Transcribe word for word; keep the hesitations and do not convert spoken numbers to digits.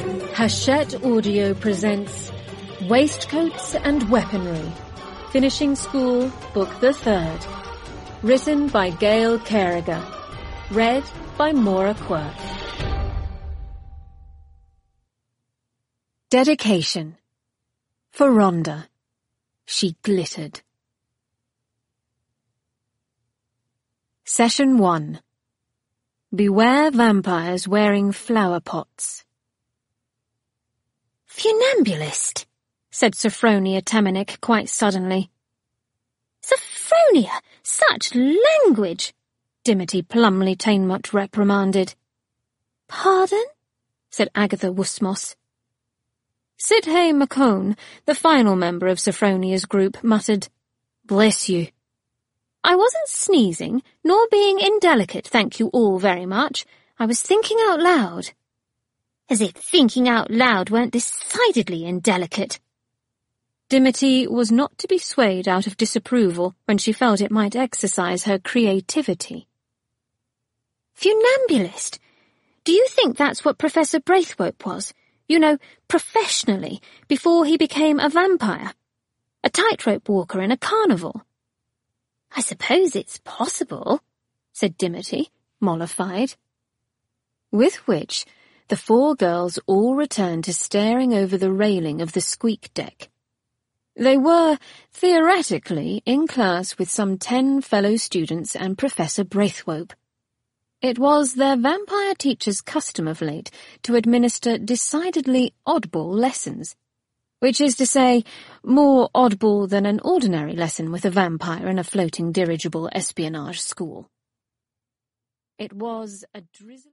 Hachette Audio presents Waistcoats and Weaponry, Finishing School, Book the Third. Written by Gail Carriger. Read by Maura Quirk. Dedication. For Rhonda. She glittered. Session one. Beware vampires wearing flower pots. Funambulist, said Sophronia Tamanic quite suddenly. Sophronia, such language, Dimity Plumley Tainmut reprimanded. Pardon? said Agatha Wusmos. Sidhay McCone, the final member of Sophronia's group, muttered, Bless you. I wasn't sneezing, nor being indelicate, thank you all very much. I was thinking out loud. As if thinking out loud weren't decidedly indelicate. Dimity was not to be swayed out of disapproval when she felt it might exercise her creativity. Funambulist? Do you think that's what Professor Braithwaite was? You know, professionally, before he became a vampire? A tightrope walker in a carnival? I suppose it's possible, said Dimity, mollified. With which, the four girls all returned to staring over the railing of the squeak deck. They were, theoretically, in class with some ten fellow students and Professor Braithwaite. It was their vampire teacher's custom of late to administer decidedly oddball lessons, which is to say, more oddball than an ordinary lesson with a vampire in a floating dirigible espionage school. It was a drizzly